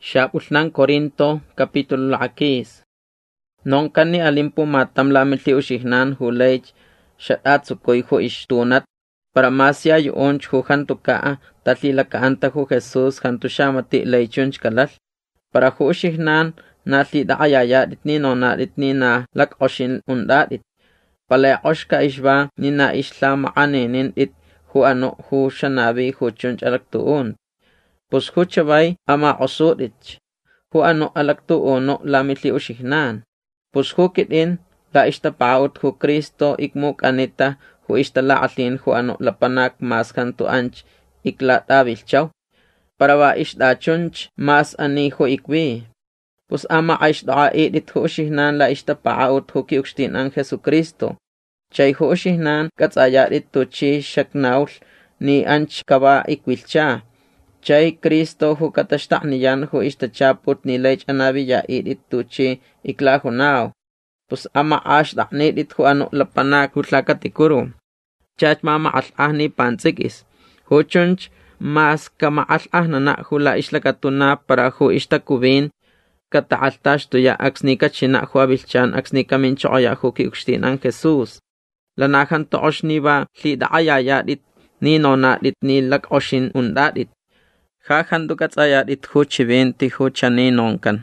Xapulnan Corinto capítulo lakis. Non kani alimpu matam lamilti ushihnan hulech shatatsukoy hu ishtunat para masya yuonch hu hantukaa tatlila kaanta hu Jesús hantu shamati leichunch kalal para hu ushihnan natli daayayadit ni nonadit ni na lakoshin undadit pala oshka ishba ni na ishla maanenin it hu ano hu shanabi hu chunch alaktuun pus hu chabay ama osudich hu ano alaktu ono lamili ushihnan pus hu kitin la ishtapaut hu Cristo ikmuk anita hu istalaatlin hu ano lapanak mas kantu anch iklatabilchaw para wa ishtachunch mas ani hu ikwi pus ama aishdaidit hu ushihnan la ishtapaut hu kiukstin an Jesucristo chay hu ushihnan katsayadit tuchi shaknaul ni anch kaba ikwilcha chay Cristo hu katashtakniyan hu ishtachaput ni lech anabiya idit tuchi iklahunaw pus ama ashdaknidit hu ano lapanak hu tlakatikuru chach mama alahni pantzikis hu chunch mas kama alahna hu la ishlakatuna para hu ishtakubin kataaltashtuya aksni kachina hu abilchan aksni kaminchoya hu kiukstin Jesús lanahan tooshni ba lidayayadit ni nonadit ni lakoshin undadit Jajandu katsayadit hu chiventi hu chaninonkan.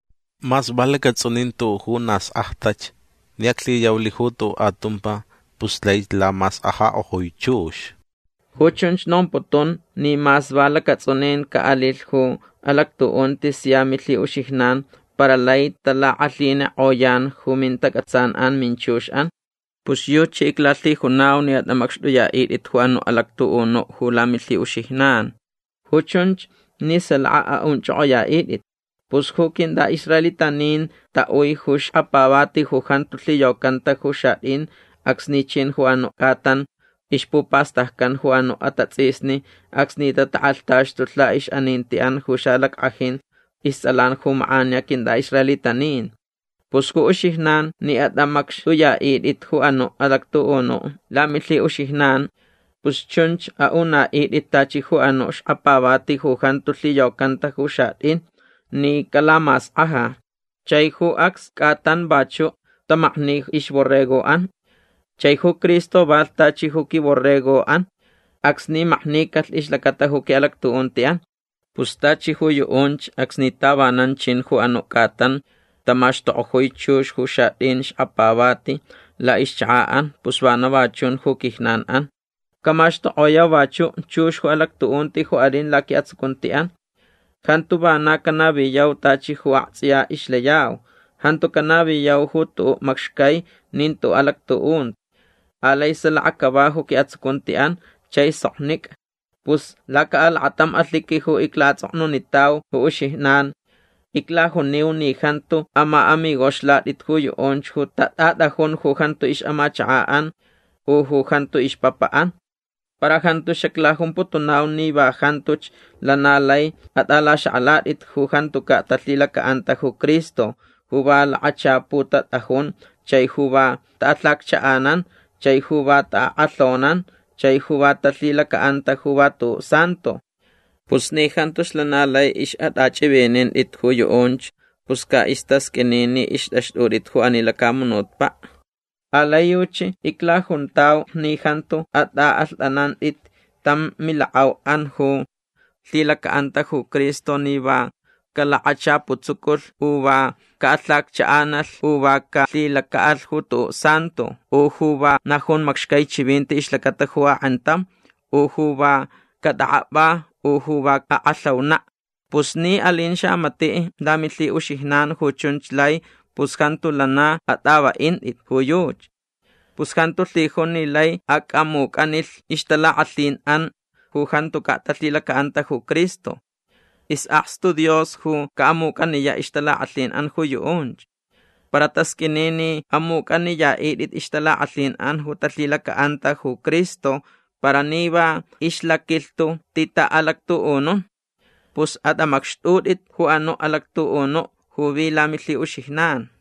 Mas vale katsonintu hu nas ahtach. Niakli yauli hu tu atumpa puslay la mas aha ohoychush. Hu chunch non potun ni mas vale katsonin ka alil hu alaktuon tisyamitli ushihnan para lay tala aline oyan hu mintakatsan an minchush an. Pus yu chiklatli hunaw ni at namakshduya itit hu ano alaktuon no hu lamitli ushihnan. Huchunch ni salaa unchoya idit pus hukin da israelitanin ta uy hush apawati hujantutli yokanta hushain aksnichin huano katan ishpupastahkan huano atatsisni aksni tataaltash tutla ish anintian hushalak ahin isalan humaanya kinda israelitanin pus hu ushihnan ni atamaksh huya idit huano alaktuono lamili ushihnan pus chunch auna iditachi hu anosh apawati hu hantutli yokanta hu shatin ni kalamas aha chay hu aks katan bacho tamakni ishborrego an chay hu Cristo baltachi hu ki borrego an aksni mahnikat ishlakata hu ki alaktuuntian pustachi hu yuunch aksni tabanan chin hu ano katan tamashto huy chush hu shatin apawati la ishchaan puswana bachun hu kihnan an Kamashto oya wachu chush hu alaktuunti hu arin laki atsukuntian. Hantu bana kanabiyaw tachi hu atsiya ishlayaw. Hantu kanabiyaw hu tu makshkay nintu alaktuun. Alay sala akabahu ki atsukuntian chay sohnik. Pus laka alatam atliki hu iklatsokno nitaw hu ushihnan. Ikla hu niw ni hantu ama amigos latit hu yuonch hu tatadahon hu hantu ish amachaan. Hu hantu ish papaan. Para hantu shaklahum putunaw ni ba hantuch lanalay at ala shaaladit hu hantu ka tatlila kaanta hu Cristo hu ba laacha putat ahon chay hu ba taatlak chaanan chay hu ba taatlonan chay hu ba tatlila kaanta hu ba tu santo pusni hantush lanalay ish at achibenen it hu yuonch puska istas kenini ish ashdurit hu anila kamunot pa Alayuchi iklahuntaw ni hantu at aalanan it tam milaaw anhu tila kaanta hu Cristo ni ba kalaacha putsukul uba kaatlak chaanal uba ka tila kaal huto santo uhuba nahun makshkay chibinti ishlakata huwa antam uhuba kadaaba uhuba kaalawna pusni alin siya mati damitli ushihnan hu chunchlay puskanto lana atawa init huyuch. Puskanto tihon nilay akamuk anil ishtala atlin an hujanto katatlila kaanta hu Cristo. Isaksto Dios hu kaamuk aniya ishtala atlin an huyuunch. Para taskinini amuk aniya idit ishtala atlin an hu tatlila kaanta hu Cristo para niba ishlakilto tita alaktu unon. Pus at amakstudit hu ano alaktu uno hu bilamili ushihnan.